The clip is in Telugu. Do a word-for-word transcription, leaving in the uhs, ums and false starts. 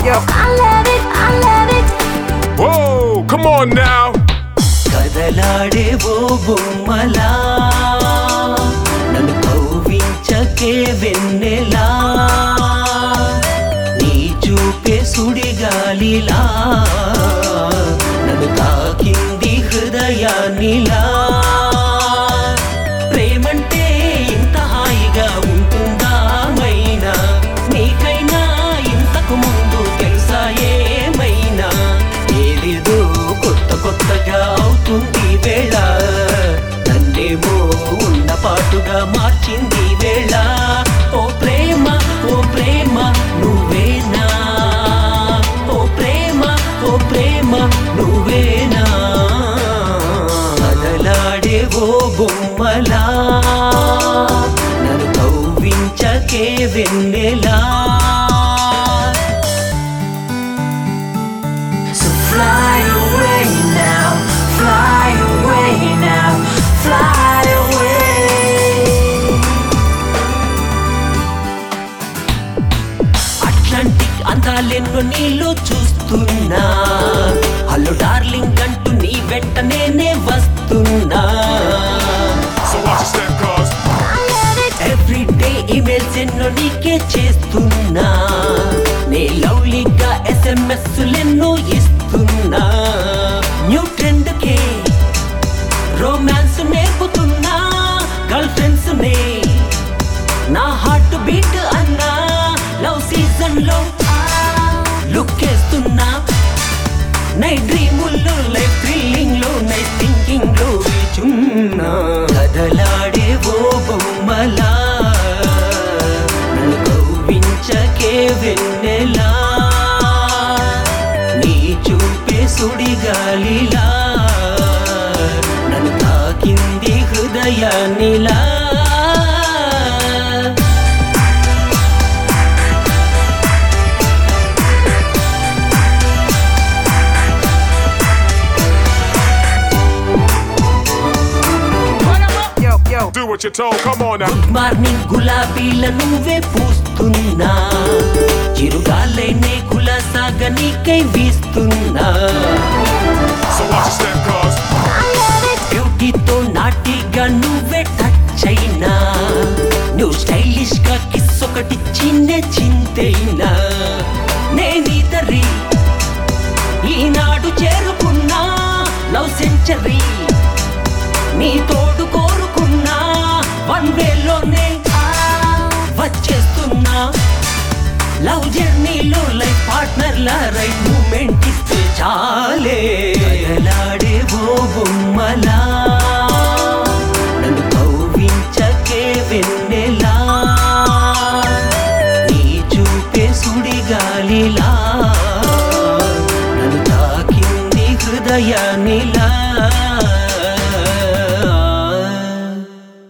yo. I love it, I love it. Whoa, come on now. కదలాడే ఓ బొమ్మలా నన్ను కవ్వించకే వెన్నెలా నీ చూపే సుడిగాలిలా నన్ను తాకింది హృదయాన్నిలా ప్రేమంటే ఇంత హాయిగా ఉంటుందా మైనా నీకైనా ఇంతకు ముందు తెలుసా ఏమైనా ఏదేదో కొత్త కొత్తగా అవుతుంది వేళ నన్నేమో ఉన్న పాటుగా మార్చింది వేళ ఓ ప్రేమ ఓ ప్రేమ నువ్వేనా ఓ ప్రేమ ఓ ప్రేమ నువ్వేనా కదలాడే ఓ బొమ్మలా నన్ను కవ్వించకే వెన్నెలా Fly away now, fly away now, fly away. Atlantic అందాలెన్నో నీలో చూస్తున్నా హలో డార్లింగ్ అంటూ నీ వెంట నేనే వస్తున్నా So watch your step, cuz. Everyday emails ఎన్నో నీకే చేస్తున్నా నే లవ్లీగా ఎస్ఎంఎస్లెన్నో ఇస్తున్నా న్యూ ట్రెండ్ కే రొమాన్స్ నేర్పుతున్నా గర్ల్ ఫ్రెండ్స్ నే నా హార్ట్ బీట్ అన్నా లవ్ సీజన్ లో లుక్ వేస్తున్నా నై డ్రీముల్లో లైఫ్ థ్రిల్లింగ్ లో నై థింకింగ్ లో వేచున్నా కదలాడే ఓ బొమ్మలా నన్ను కవ్వించకే వెన్నెలా నీ చూపే సుడిగాలిలా నన్ను తాకింది హృదయాన్నిలా Yo, yo. Do what you're told, come on now. Good morning గులాబీల నువ్వే పూస్తున్నా చిరుగాలైనే కులసాగా నీకై వీస్తున్నా So watch your step, cuz. బ్యూటీతో నాటిగా నువ్వే టచ్ అయినా నువ్వు స్టైలిష్ గా కిస్ ఒకటి చిన్న చింతైనా నేనిదరి ఈనాడు చేరుకున్నా లవ్ సెంచరీ నీ తోడు